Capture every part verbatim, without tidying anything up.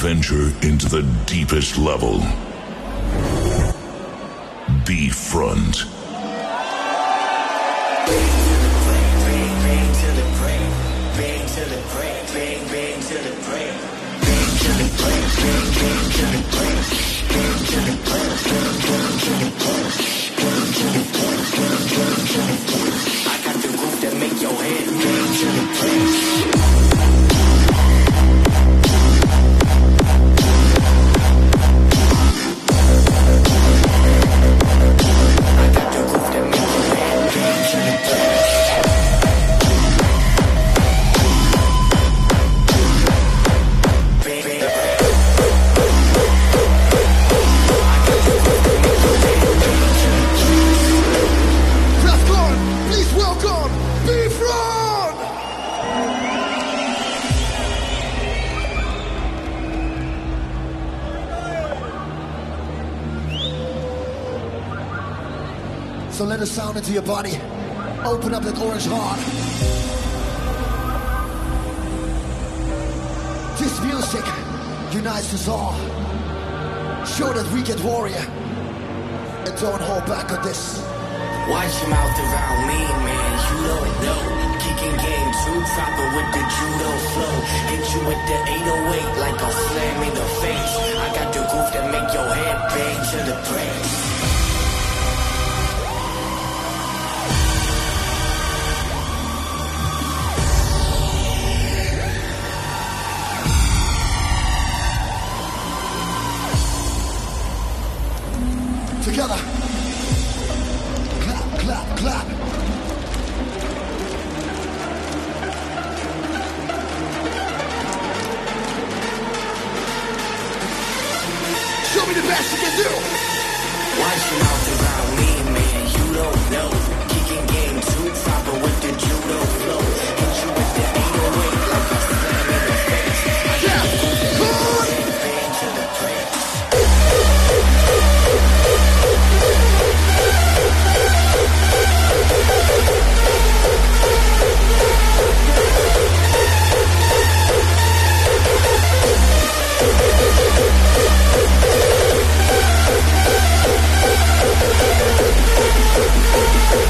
venture into the deepest level. B-Front. I got the groove that make your head bang to the brain. So let the sound into your body. Open up that orange heart. This music unites us all. Show that we get warrior. And don't hold back on this. Watch your mouth around me, man, you don't know. Kicking game too proper with the judo flow. Hit you with the eight oh eight like a slam in the face. I got the groove that make your head bang to the brain. Together. Clap, clap, clap. Show me the best you can do. Watch your mouth around me, man, you don't know. Kicking game too proper with the judo flow. Hit you with the eight oh eight like a slam in the face. I got the groove that makes your head bang to the brain. We'll be right back.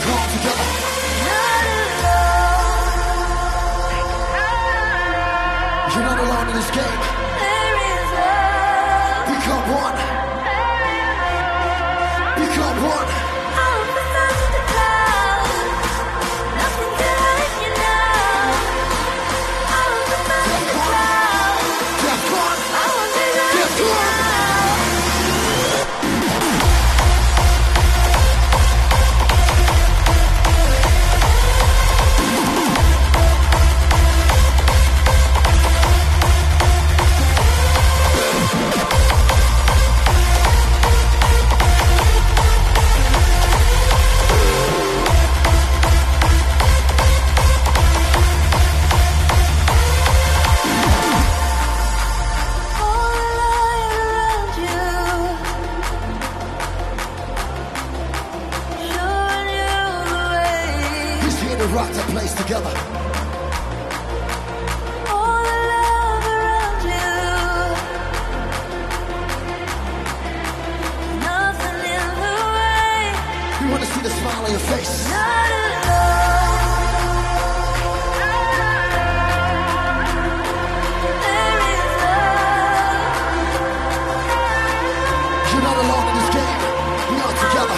all together. You're not alone in this game. Become one. Become one. Rock the place together. All the love around you. Nothing in the way. We want to see the smile on your face. Not alone. There is love. You're not alone in this game. We are together.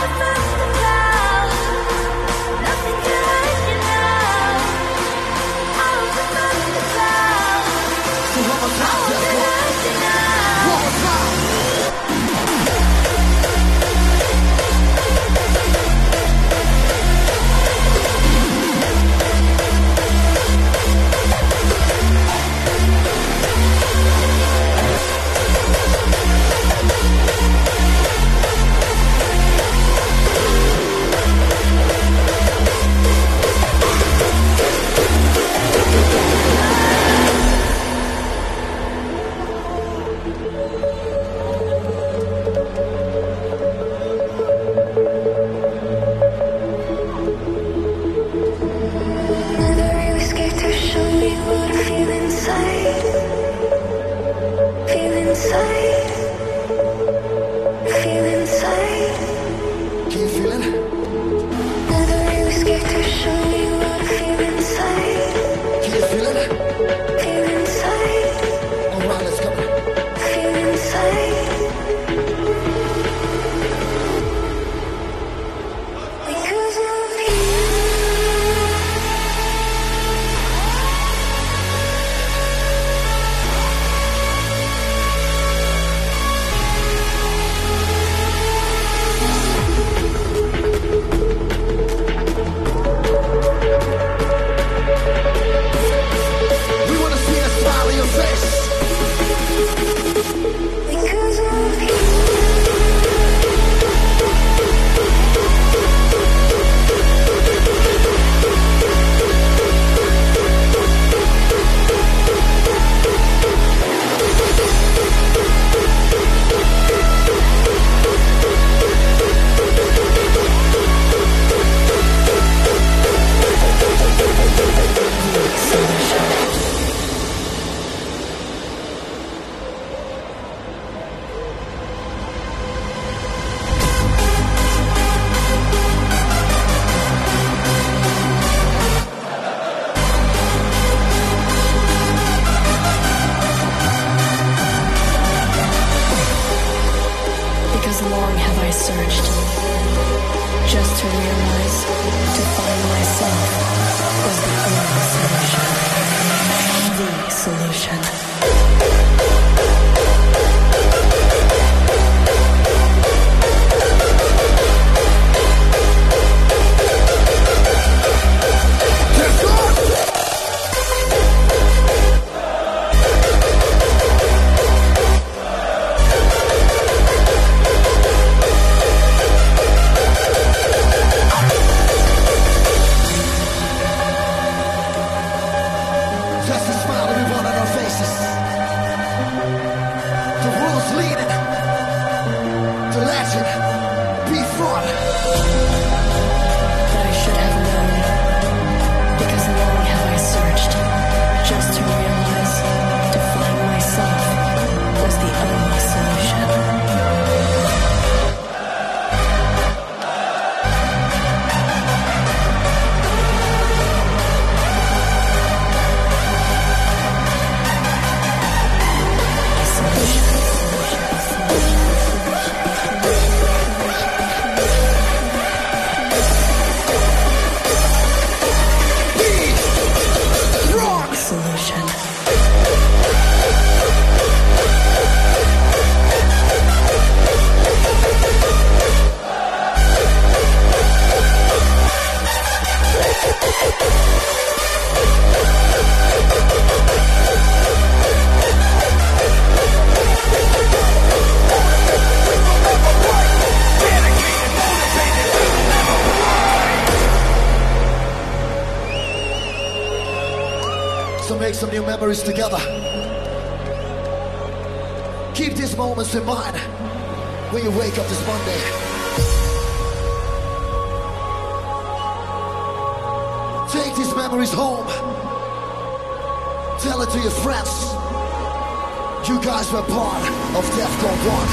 make some new memories together. Keep these moments in mind when you wake up this Monday. Take these memories home. Tell it to your friends. You guys were part of DEFCON one.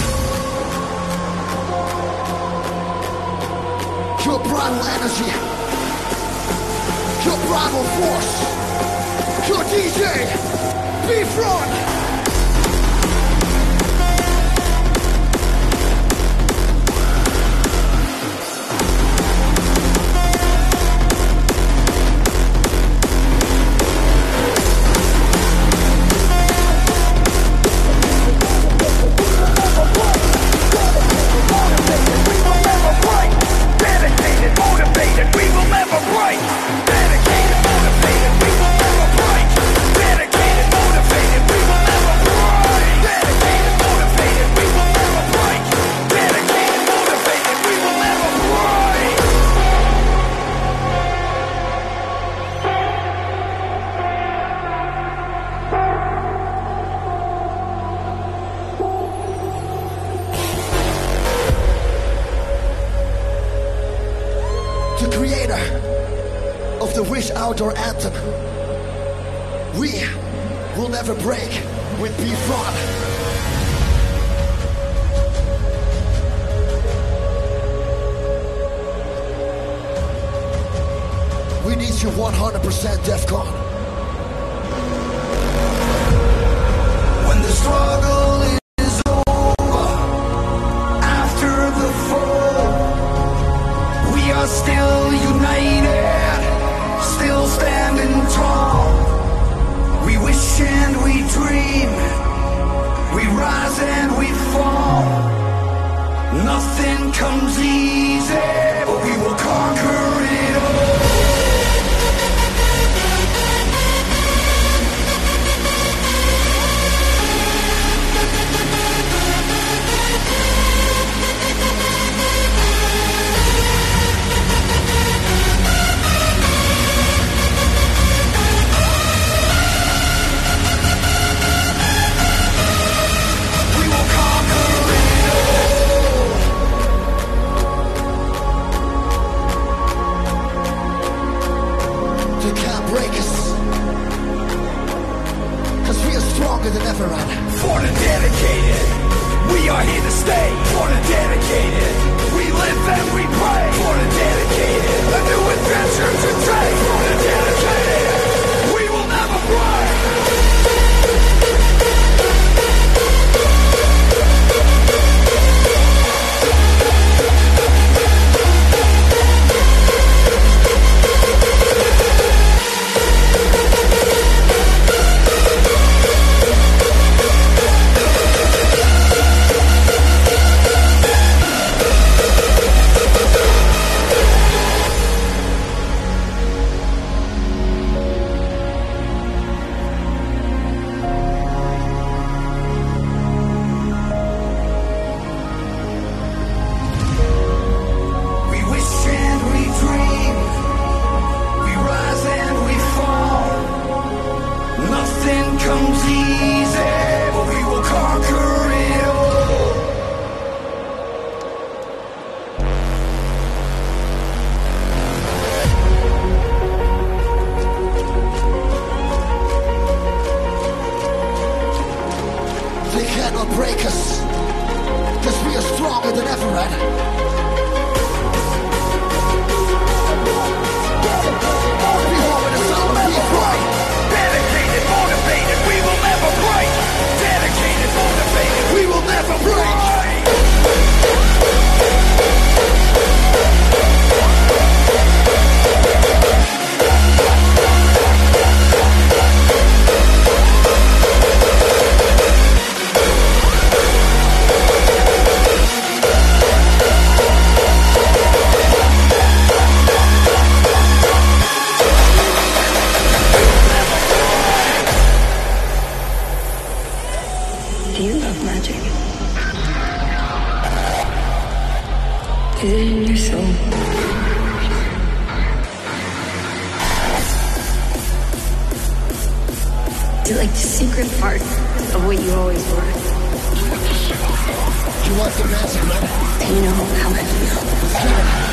Your primal energy. Your primal force. Your D J. B-Front. Outdoor anthem. We will never break with B-Front. We need you one hundred percent DEFCON. When the struggle is over, after the fall, we are still united. Still standing tall. We wish and we dream. We rise and we fall. Nothing comes easy, but we will conquer it all. Than ever run. For the dedicated, we are here to stay. For the dedicated, we live and we pray. For the dedicated, a new adventure today. For the dedicated, we will never break. Is it in your soul? secret part of what you always were. You want some magic, man? Do you know how I feel?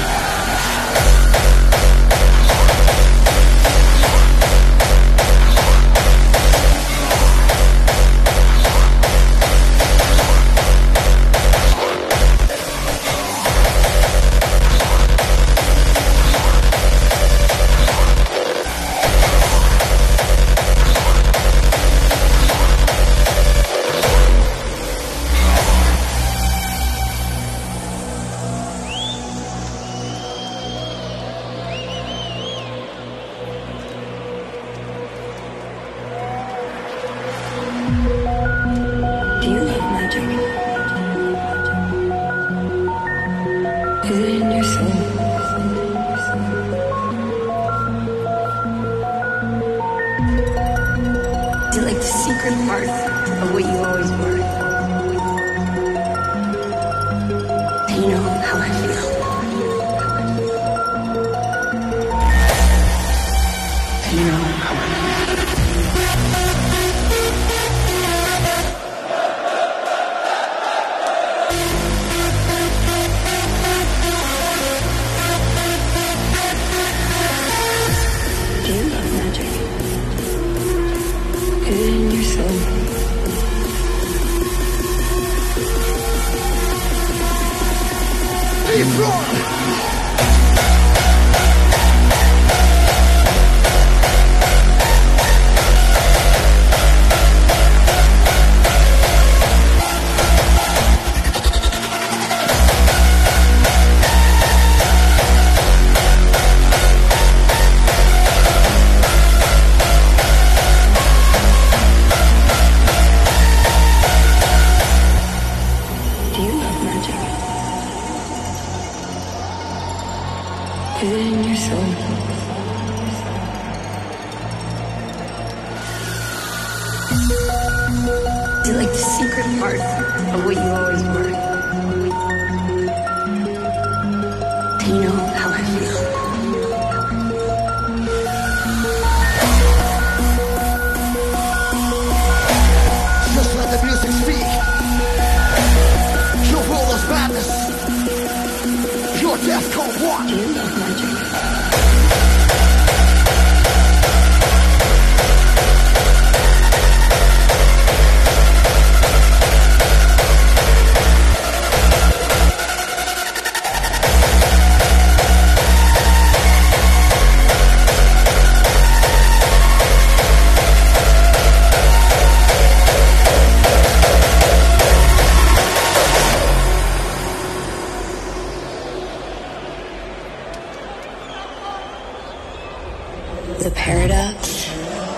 The paradox.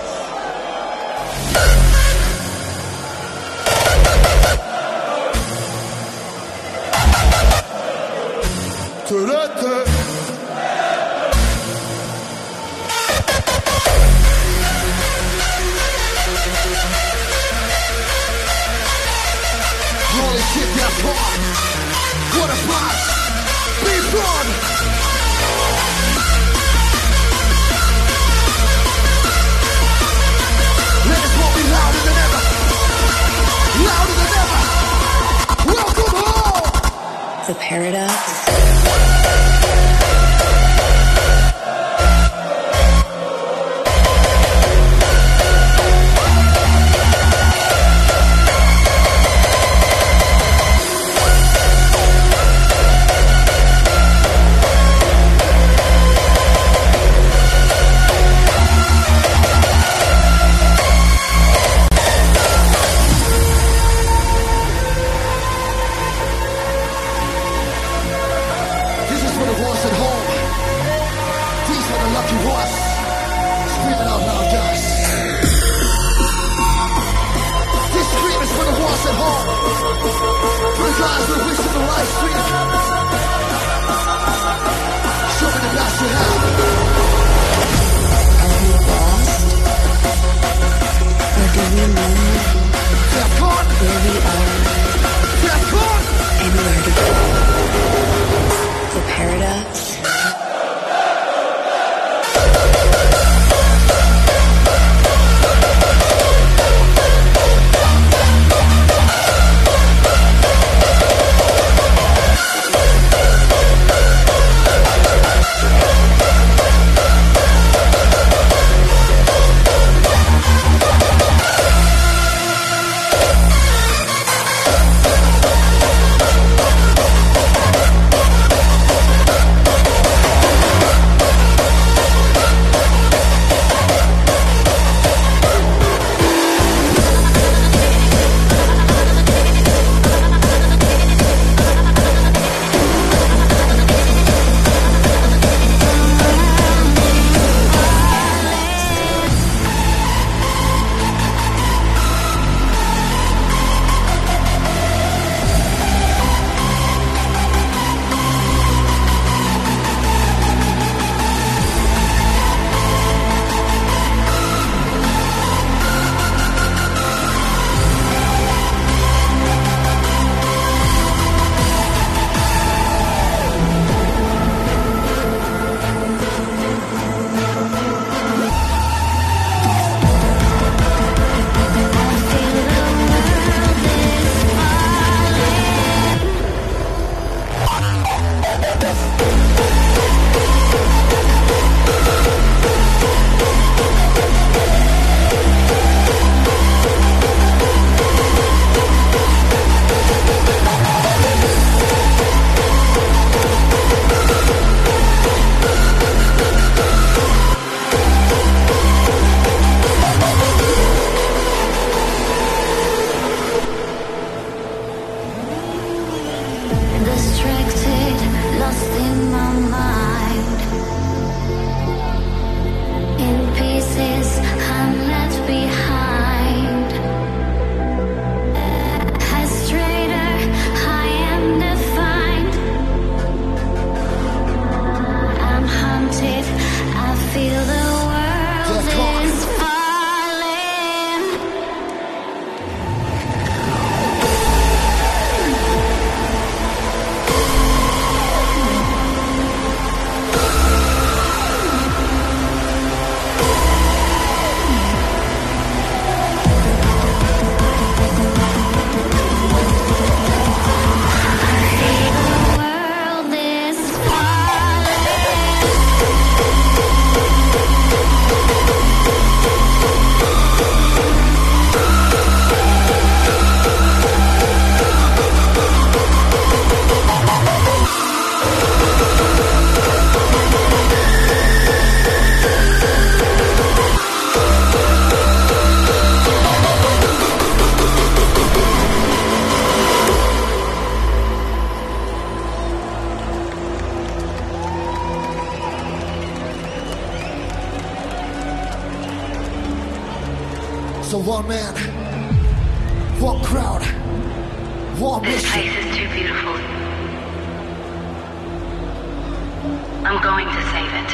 Holy shit, that's hard. What a boss. Be gone. Let us walk be louder than ever. Louder than ever. Welcome home. The paradox. So one man, one crowd, one This mission. place is too beautiful. I'm going to save it.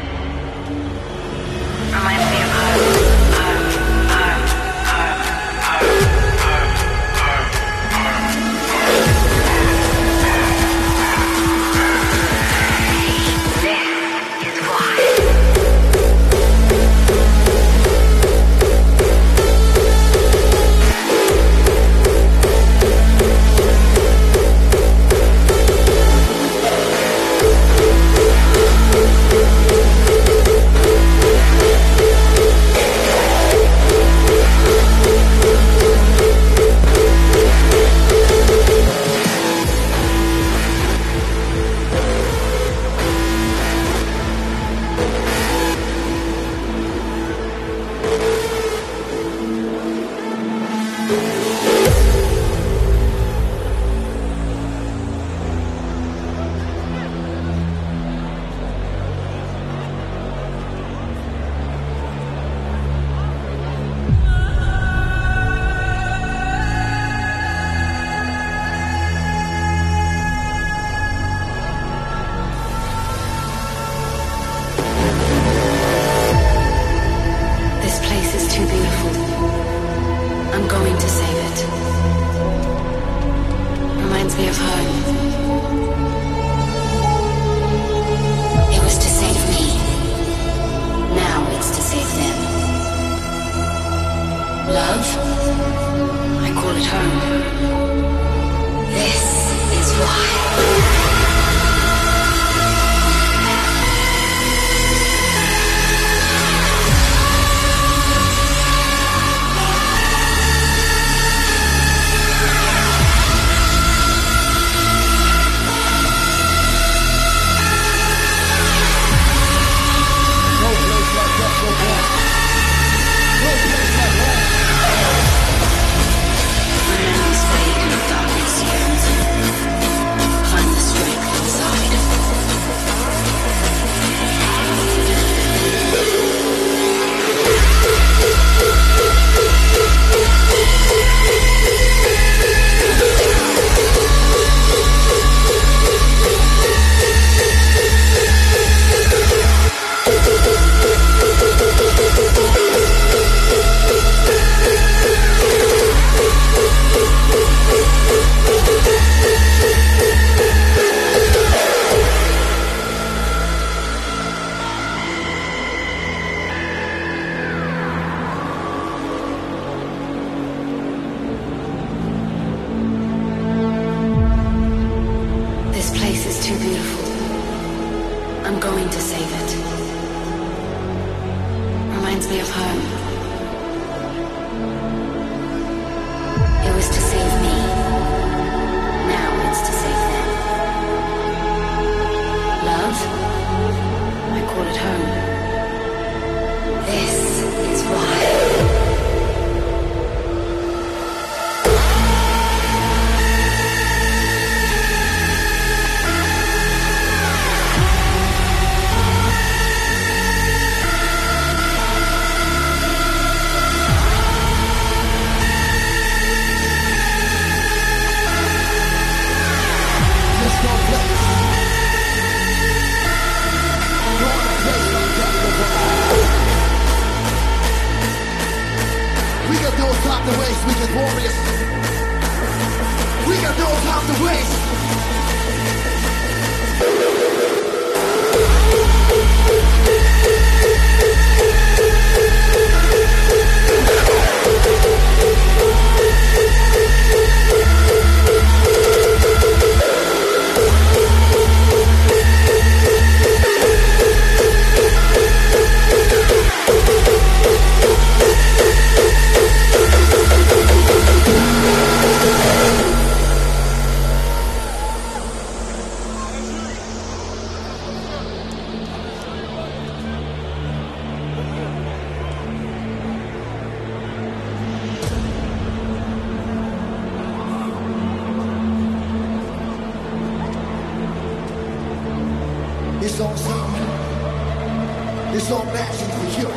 Reminds me of home. Home, home, home, home, home, home. This is why. too beautiful. I'm going to save it. Reminds me of home. It was to save me. Now it's to save them. Love? I call it home. This is why. Time to waste, we get warriors. We got no time to waste. This song sing, this song matching for you.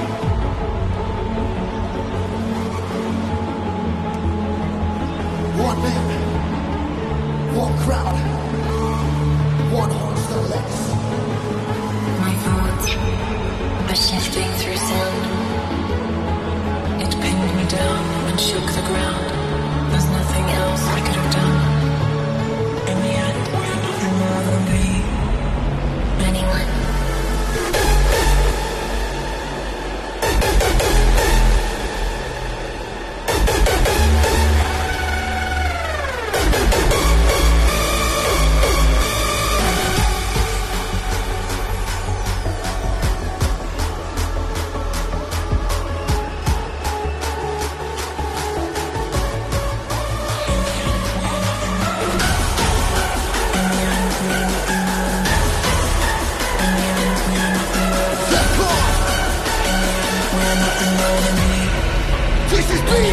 One man, one crowd, one horse no less. My thoughts are shifting through sound. It pinned me down and shook the ground. There's nothing else I could have done. In the end, we're nothing more than me. Anyone. This is me!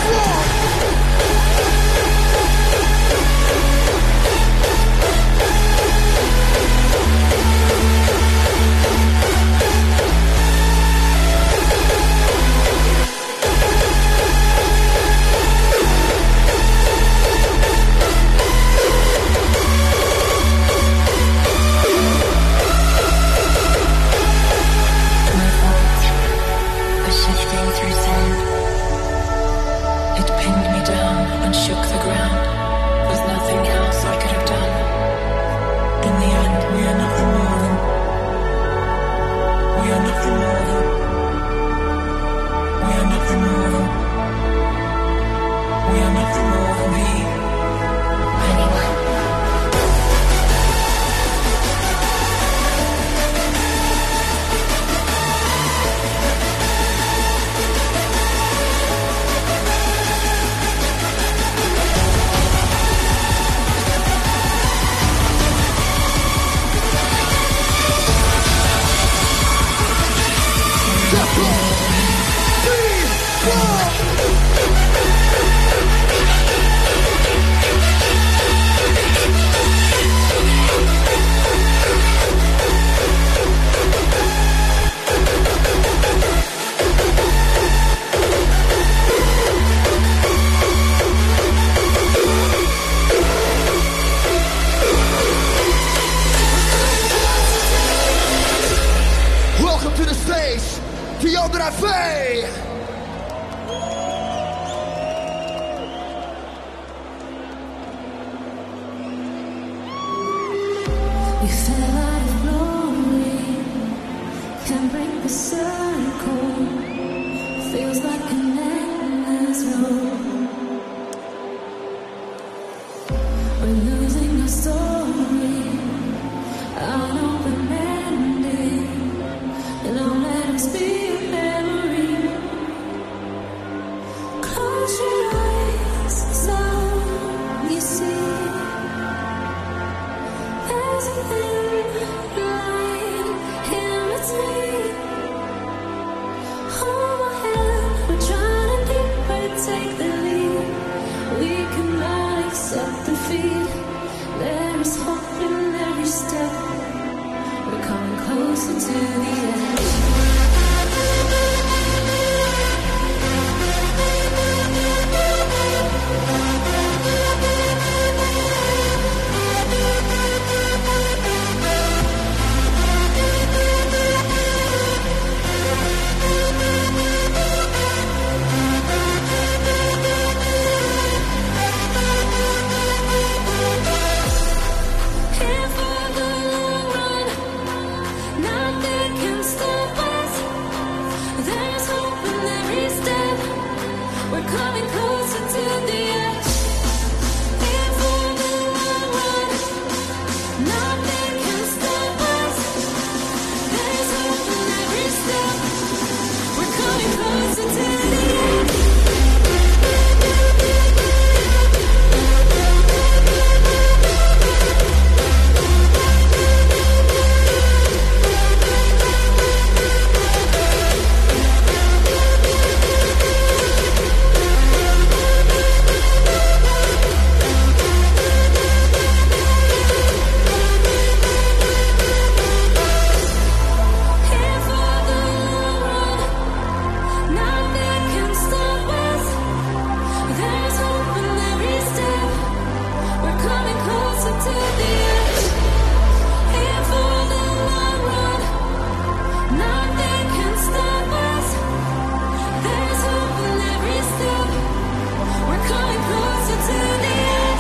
You fell out of glory, can't break the circle. Feels like an endless road. We're losing our story. there's a thin line in between. Hold my hand, we're trying to deeper take the lead. We cannot accept defeat. There is hope in every step. We're coming closer to the edge. Here for the long run, nothing can stop us. There's hope in every step. We're coming closer to the edge. Here for the long run, nothing can stop us. There's hope in every step. We're coming closer to the edge. Here for the long run, nothing can stop us. There's hope in every step. We're coming closer to the edge. Here for the long run, nothing can stop us. There's hope in every step. We're coming closer to the edge.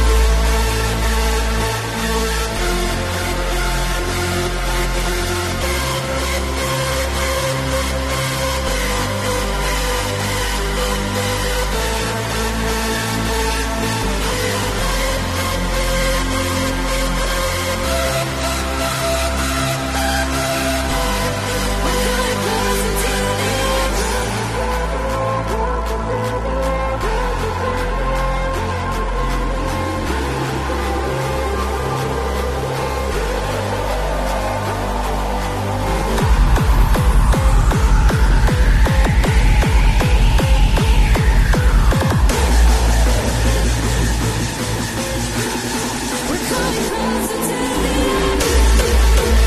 We're coming closer to the edge. We're coming closer to the edge.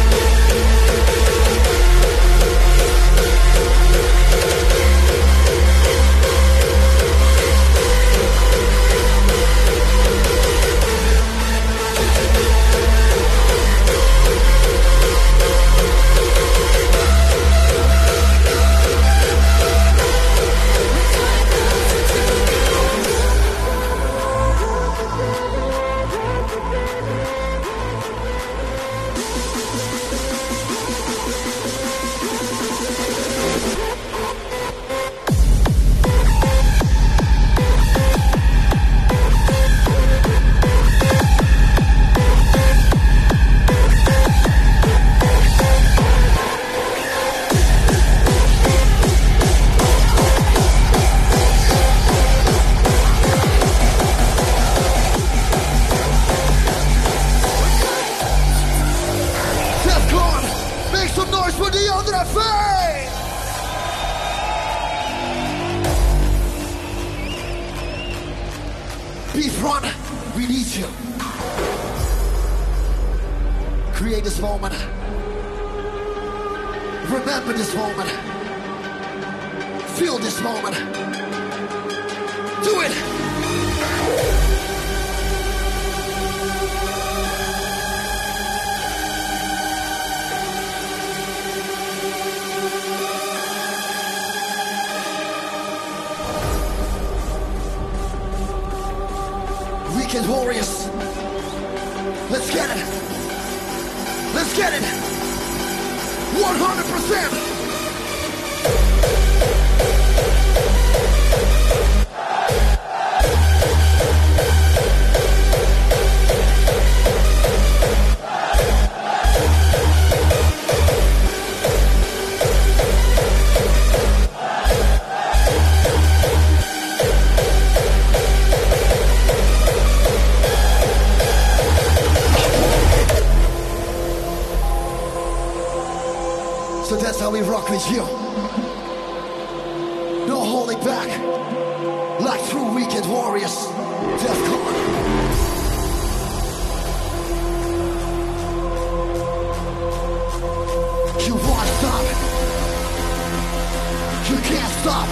Defcon, make some noise for the other face! Beefront, we need you. Create this moment. Remember this moment. Feel this moment. Do it! Weekend Warriors. Let's get it. Let's get it. one hundred percent. how we rock with you. No holding back. Like true weekend warriors. Defcon. You won't stop. You can't stop.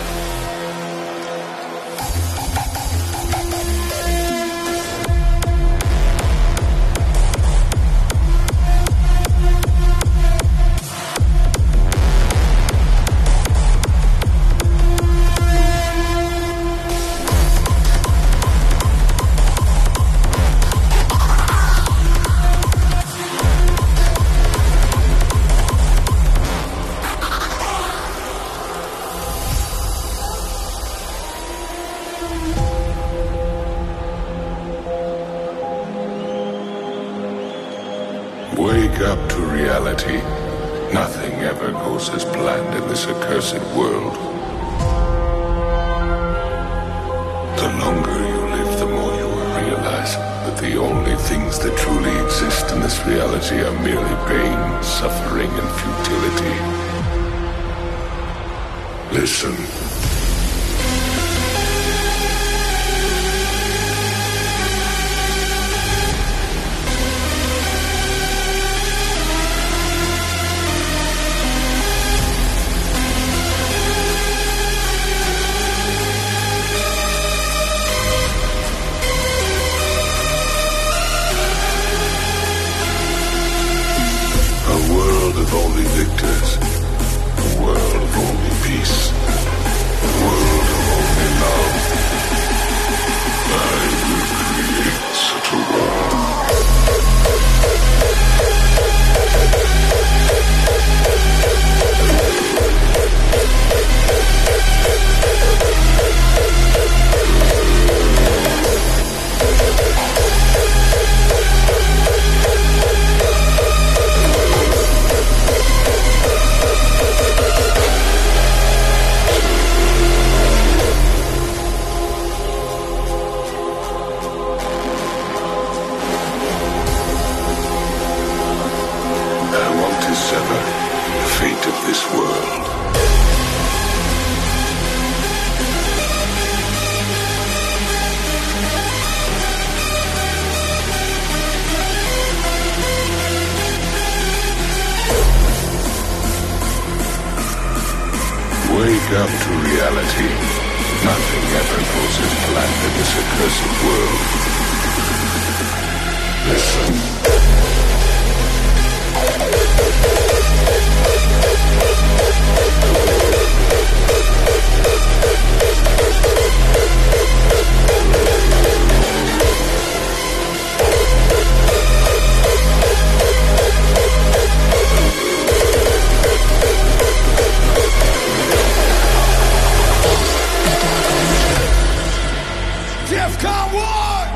Wake up to reality. Nothing ever goes as planned in this accursed world. The longer you live, the more you will realize that the only things that truly exist in this reality are merely pain, suffering, and futility. Listen. Of only victors, a world of only peace, a world of only love. I will create such a world. This world. Wake up to reality. Nothing ever goes as planned in this accursed world. Listen. Defcon one!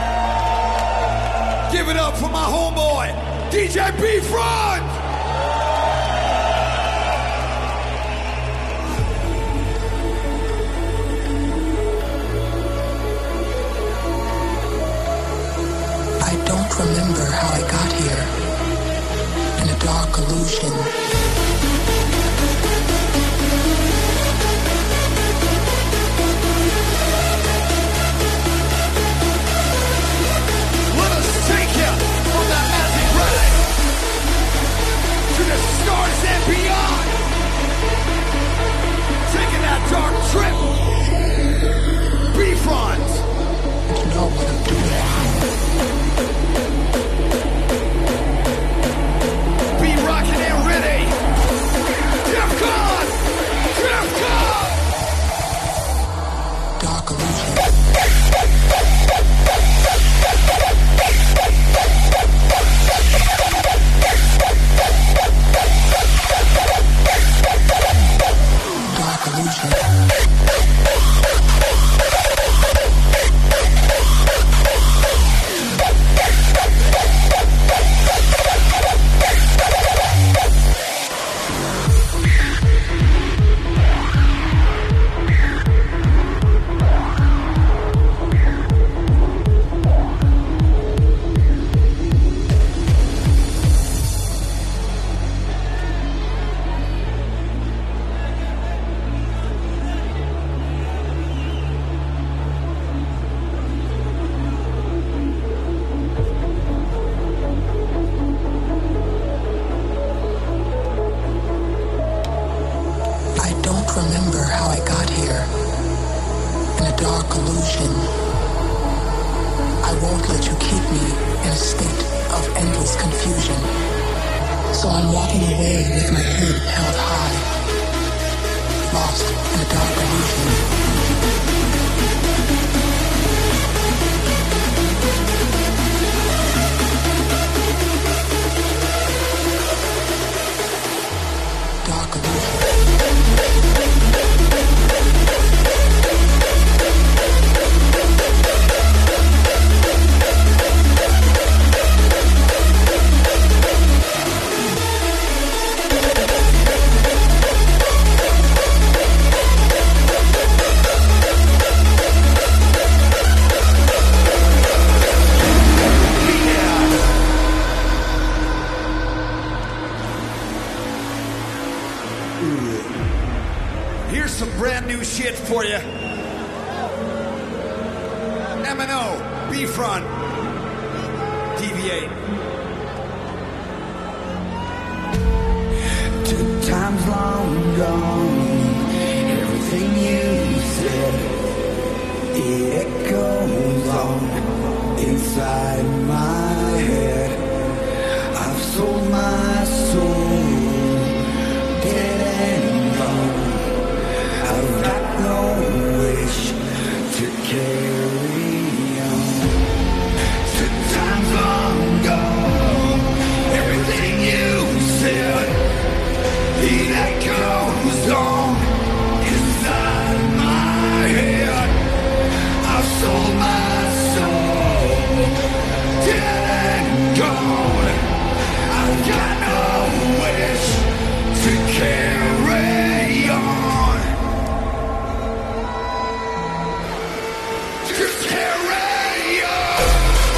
Give it up for my homeboy, D J B-Front! I don't remember how I got here. In a dark illusion. Let us take you on that magic ride to the stars and beyond. Taking that dark trip. B-Front. You know what I'm doing. Be rocking and ready. I'm walking away with my head held high, lost in a dark illusion. Dark illusion. Here's some brand new shit for you. M and O, B-Front, Deviate. Two times long gone, everything you said, it echoes on inside my head. I've sold my soul, dead and gone. I've got no wish to carry on. Two times long gone, everything you said, it echoes on inside my head. I've sold my soul, dead and gone. I've got no wish to carry on. Just carry on.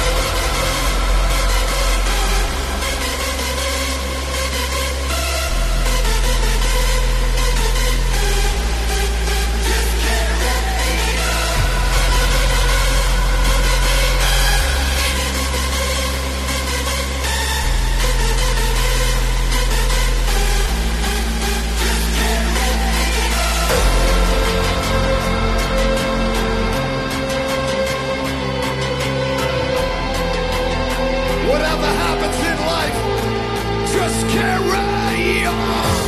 Whatever happens in life, just carry on.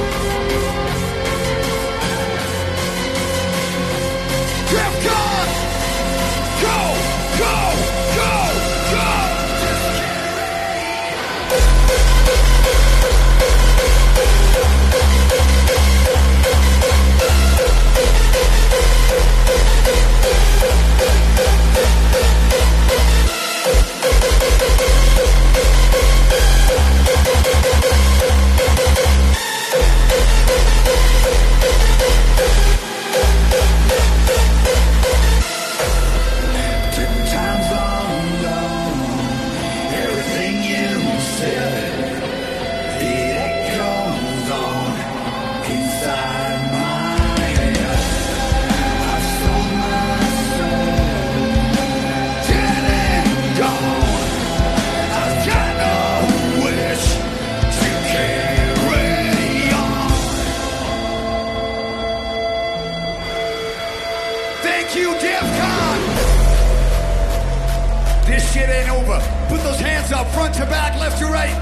Defcon, go, go, go, go. Two times long gone, everything you said, it echoes on inside my head. I've sold my soul, dead and gone. I've got no wish to carry on. Thank you, Defcon. This shit ain't over. Put those hands up, front to back, left to right.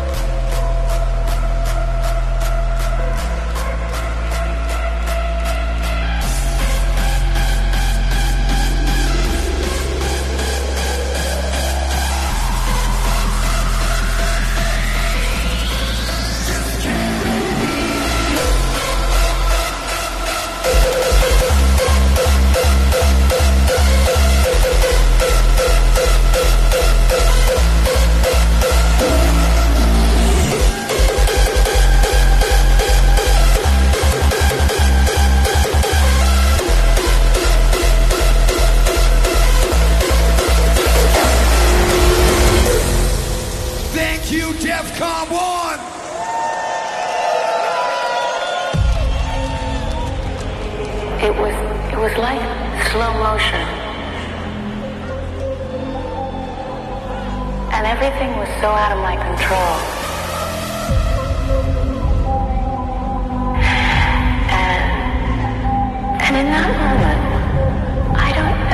Thank you, Defcon one. It was, it was like slow motion. And everything was so out of my control. And, and in that moment, I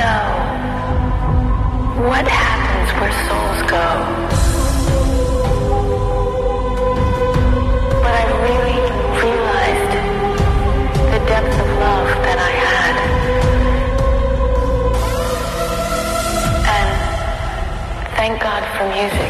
don't know what happens where souls go. music.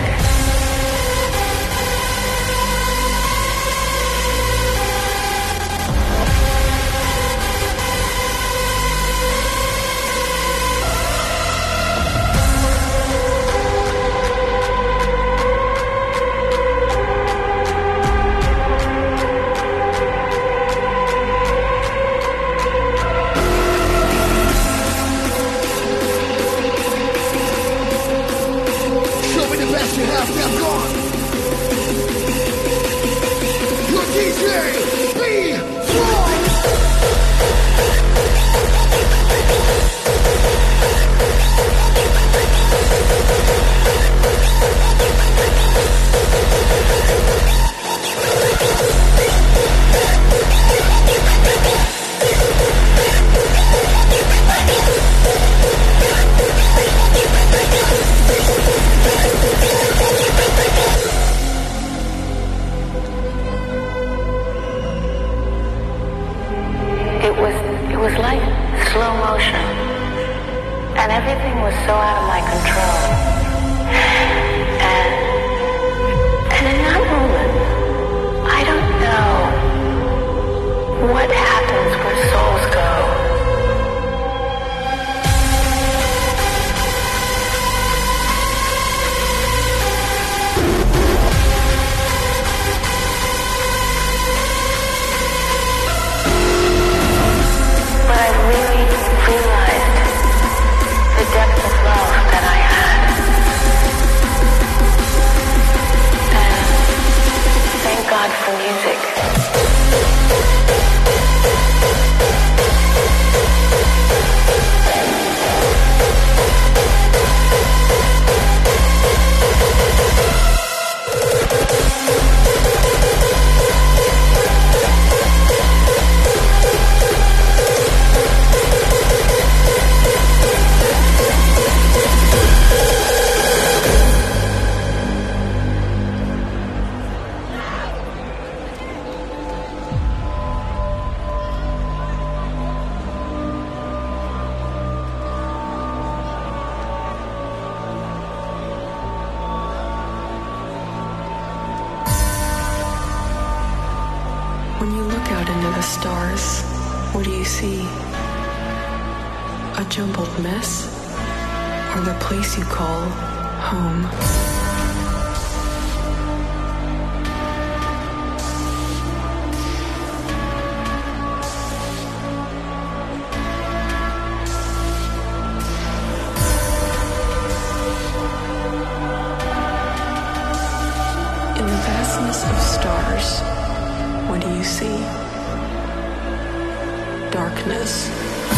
When you look out into the stars, what do you see? A jumbled mess? Or the place you call home? In the vastness of stars, what do you see? Darkness.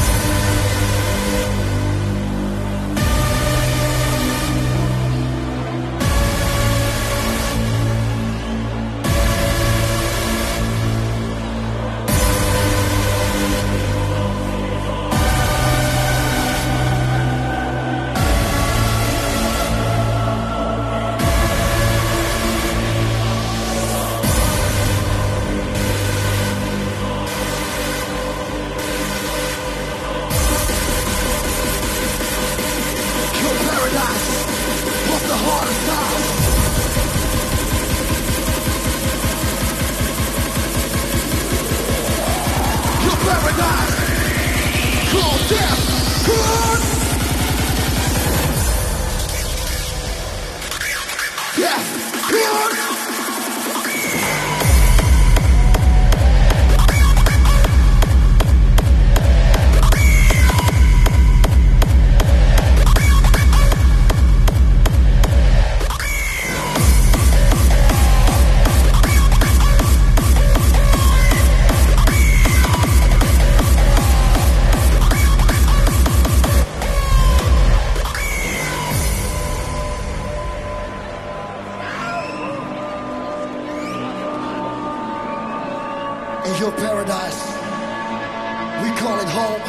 Your paradise, we call it home.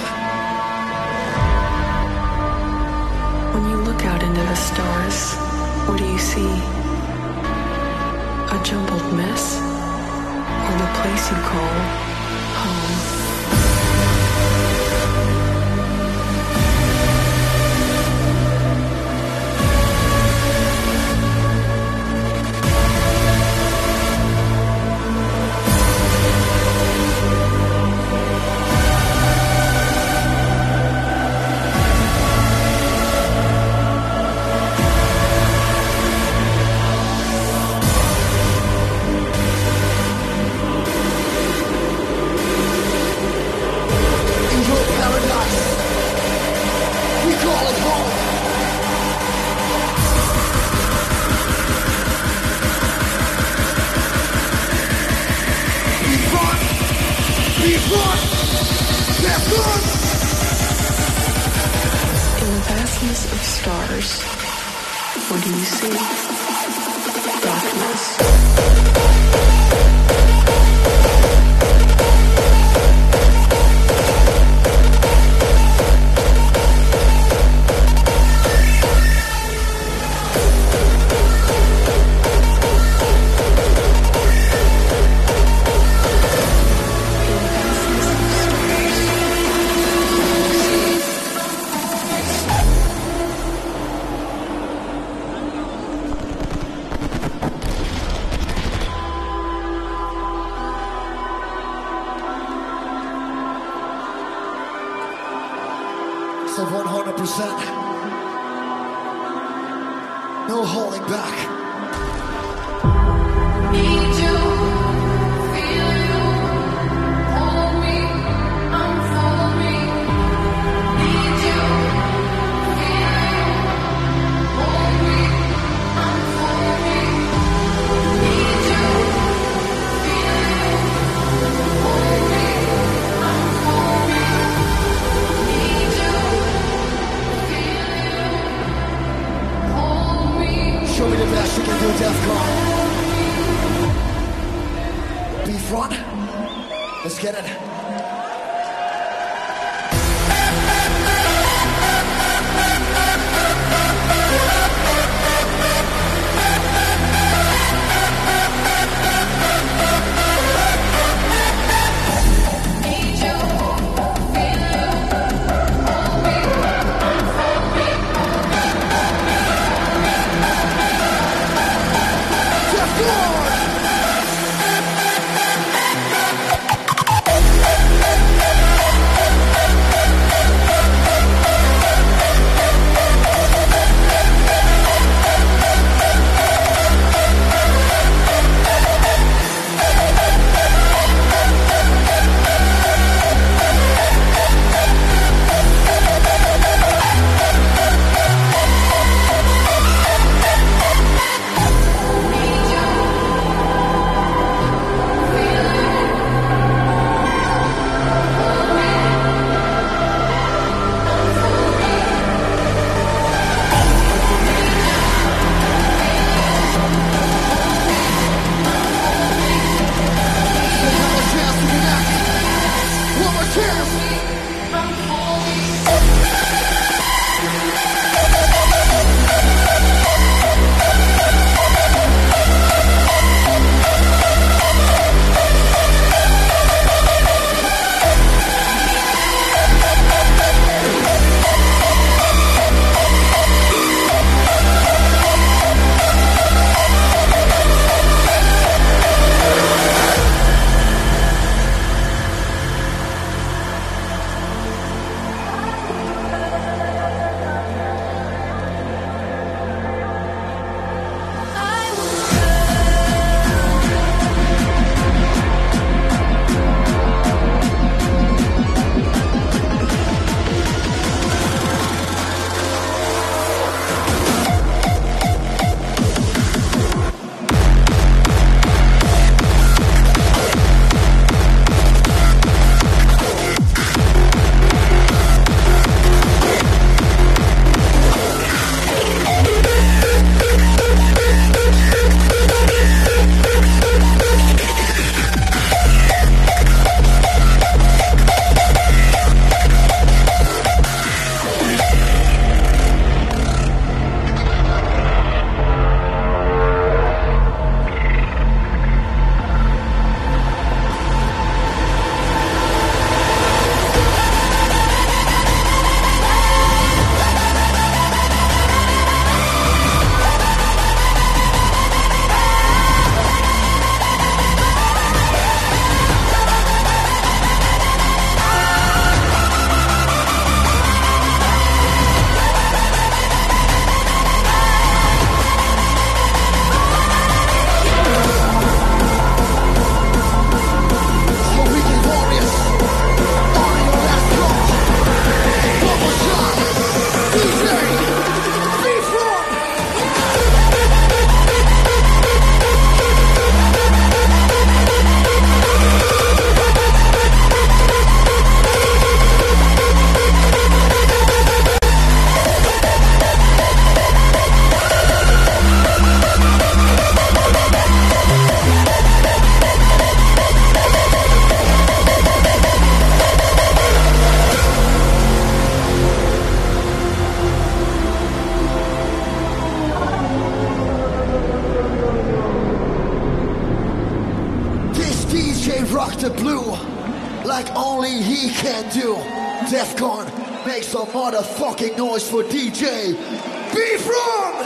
When you look out into the stars, what do you see? A jumbled mess? Or the place you call home? In the vastness of stars, what do you see? Darkness. So one hundred percent. No holding back. Need you, feel you, hold me, unfold me. Need you, feel you, hold me, unfold me. Need you, feel you, hold me, unfold me. Need you, feel you, hold me. Show me the best you can do, DEFCON. Be front. Let's get it. Need you, D J rock the blue like only he can do. Defcon, make some motherfucking noise for D J B-From!